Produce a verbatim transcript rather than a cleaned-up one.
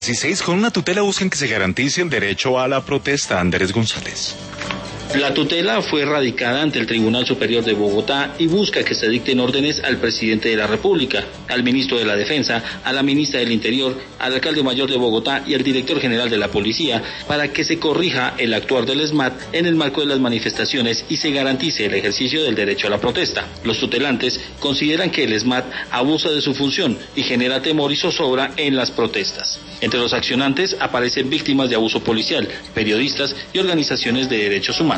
dieciséis con una tutela buscan que se garantice el derecho a la protesta. Andrés González. La tutela fue radicada ante el Tribunal Superior de Bogotá y busca que se dicten órdenes al presidente de la República, al ministro de la Defensa, a la ministra del Interior, al alcalde mayor de Bogotá y al director general de la Policía para que se corrija el actuar del ESMAD en el marco de las manifestaciones y se garantice el ejercicio del derecho a la protesta. Los tutelantes consideran que el ESMAD abusa de su función y genera temor y zozobra en las protestas. Entre los accionantes aparecen víctimas de abuso policial, periodistas y organizaciones de derechos humanos.